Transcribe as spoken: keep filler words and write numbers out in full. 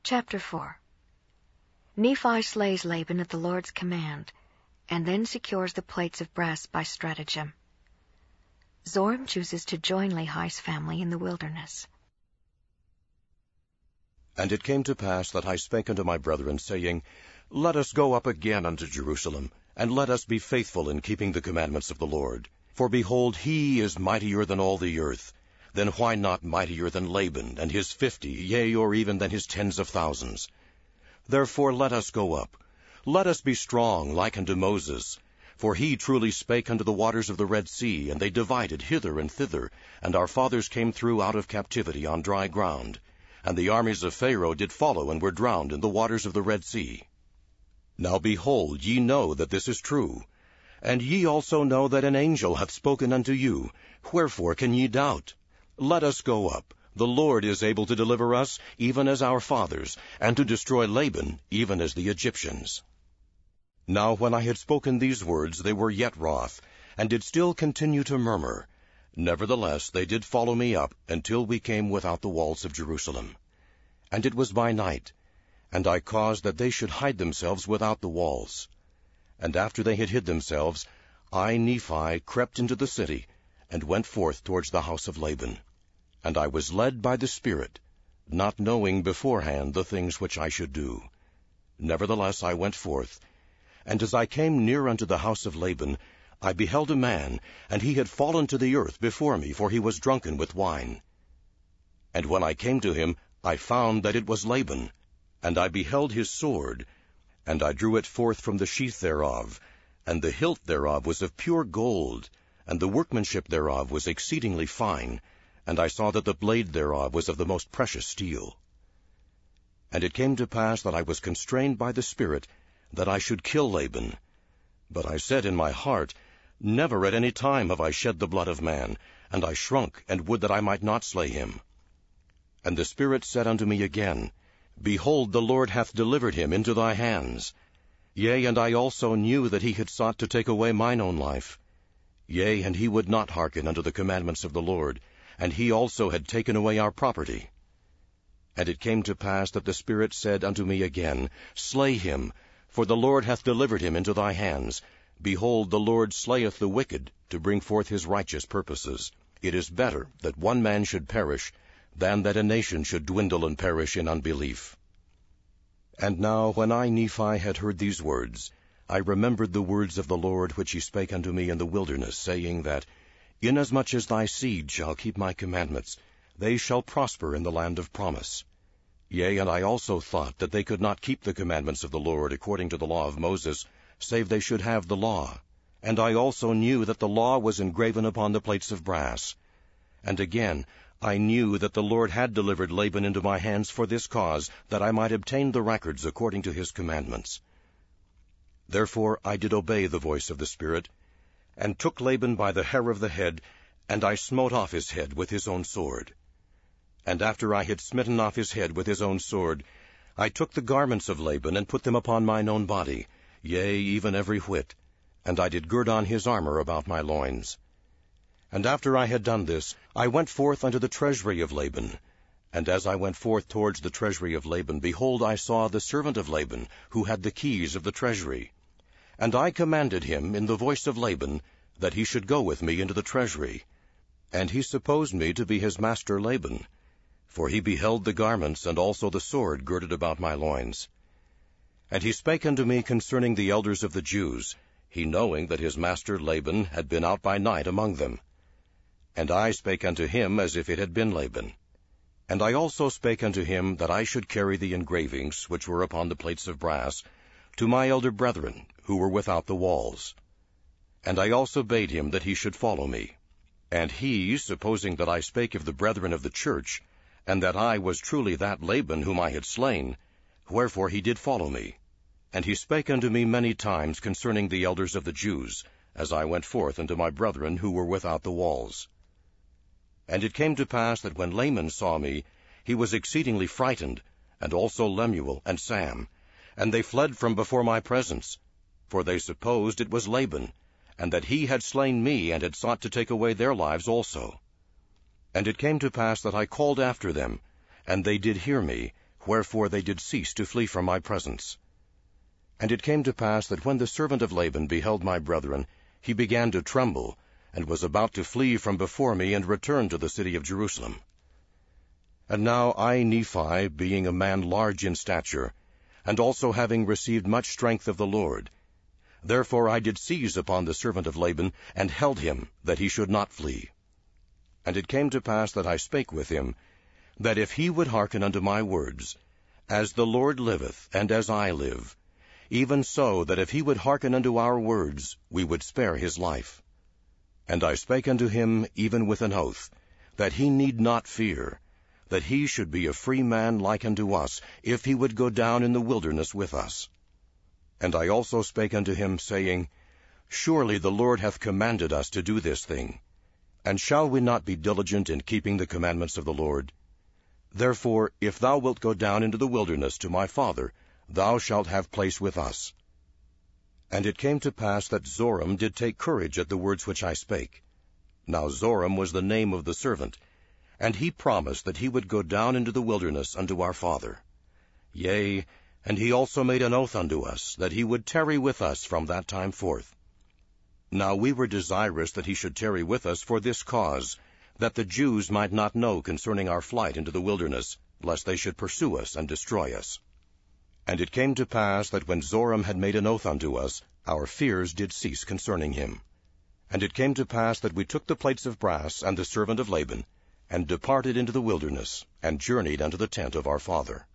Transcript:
Chapter four. Nephi slays Laban at the Lord's command, and then secures the plates of brass by stratagem. Zoram chooses to join Lehi's family in the wilderness. And it came to pass that I spake unto my brethren, saying, Let us go up again unto Jerusalem, and let us be faithful in keeping the commandments of the Lord. For behold, he is mightier than all the earth. Then why not mightier than Laban, and his fifty, yea, or even than his tens of thousands? Therefore let us go up. Let us be strong, like unto Moses. For he truly spake unto the waters of the Red Sea, and they divided hither and thither, and our fathers came through out of captivity on dry ground. And the armies of Pharaoh did follow, and were drowned in the waters of the Red Sea. Now behold, ye know that this is true. And ye also know that an angel hath spoken unto you. Wherefore can ye doubt? Let us go up. The Lord is able to deliver us, even as our fathers, and to destroy Laban, even as the Egyptians. Now when I had spoken these words, they were yet wroth, and did still continue to murmur. Nevertheless they did follow me up, until we came without the walls of Jerusalem. And it was by night, and I caused that they should hide themselves without the walls. And after they had hid themselves, I, Nephi, crept into the city, and went forth towards the house of Laban. And I was led by the Spirit, not knowing beforehand the things which I should do. Nevertheless I went forth, and as I came near unto the house of Laban, I beheld a man, and he had fallen to the earth before me, for he was drunken with wine. And when I came to him, I found that it was Laban, and I beheld his sword, and I drew it forth from the sheath thereof, and the hilt thereof was of pure gold, and the workmanship thereof was exceedingly fine, and I saw that the blade thereof was of the most precious steel. And it came to pass that I was constrained by the Spirit, that I should kill Laban. But I said in my heart, Never at any time have I shed the blood of man, and I shrunk, and would that I might not slay him. And the Spirit said unto me again, Behold, the Lord hath delivered him into thy hands. Yea, and I also knew that he had sought to take away mine own life. Yea, and he would not hearken unto the commandments of the Lord, and he also had taken away our property. And it came to pass that the Spirit said unto me again, Slay him, for the Lord hath delivered him into thy hands. Behold, the Lord slayeth the wicked, to bring forth his righteous purposes. It is better that one man should perish, than that a nation should dwindle and perish in unbelief. And now when I, Nephi, had heard these words, I remembered the words of the Lord which he spake unto me in the wilderness, saying that, Inasmuch as thy seed shall keep my commandments, they shall prosper in the land of promise. Yea, and I also thought that they could not keep the commandments of the Lord according to the law of Moses, save they should have the law. And I also knew that the law was engraven upon the plates of brass. And again, I knew that the Lord had delivered Laban into my hands for this cause, that I might obtain the records according to his commandments. Therefore I did obey the voice of the Spirit, and took Laban by the hair of the head, and I smote off his head with his own sword. And after I had smitten off his head with his own sword, I took the garments of Laban, and put them upon mine own body, yea, even every whit, and I did gird on his armor about my loins. And after I had done this, I went forth unto the treasury of Laban. And as I went forth towards the treasury of Laban, behold, I saw the servant of Laban, who had the keys of the treasury. And I commanded him in the voice of Laban, that he should go with me into the treasury. And he supposed me to be his master Laban, for he beheld the garments, and also the sword girded about my loins. And he spake unto me concerning the elders of the Jews, he knowing that his master Laban had been out by night among them. And I spake unto him as if it had been Laban. And I also spake unto him that I should carry the engravings, which were upon the plates of brass, to my elder brethren, who were without the walls. And I also bade him that he should follow me. And he, supposing that I spake of the brethren of the church, and that I was truly that Laban whom I had slain, wherefore he did follow me. And he spake unto me many times concerning the elders of the Jews, as I went forth unto my brethren who were without the walls. And it came to pass that when Laman saw me, he was exceedingly frightened, and also Lemuel and Sam, and they fled from before my presence, for they supposed it was Laban, and that he had slain me, and had sought to take away their lives also. And it came to pass that I called after them, and they did hear me, wherefore they did cease to flee from my presence. And it came to pass that when the servant of Laban beheld my brethren, he began to tremble, and was about to flee from before me, and return to the city of Jerusalem. And now I, Nephi, being a man large in stature, and also having received much strength of the Lord, therefore I did seize upon the servant of Laban, and held him, that he should not flee. And it came to pass that I spake with him, that if he would hearken unto my words, as the Lord liveth, and as I live, even so that if he would hearken unto our words, we would spare his life. And I spake unto him even with an oath, that he need not fear, that he should be a free man like unto us, if he would go down in the wilderness with us. And I also spake unto him, saying, Surely the Lord hath commanded us to do this thing, and shall we not be diligent in keeping the commandments of the Lord? Therefore, if thou wilt go down into the wilderness to my father, thou shalt have place with us. And it came to pass that Zoram did take courage at the words which I spake. Now Zoram was the name of the servant, and he promised that he would go down into the wilderness unto our father. Yea, and he also made an oath unto us, that he would tarry with us from that time forth. Now we were desirous that he should tarry with us for this cause, that the Jews might not know concerning our flight into the wilderness, lest they should pursue us and destroy us. And it came to pass that when Zoram had made an oath unto us, our fears did cease concerning him. And it came to pass that we took the plates of brass and the servant of Laban, and departed into the wilderness, and journeyed unto the tent of our father.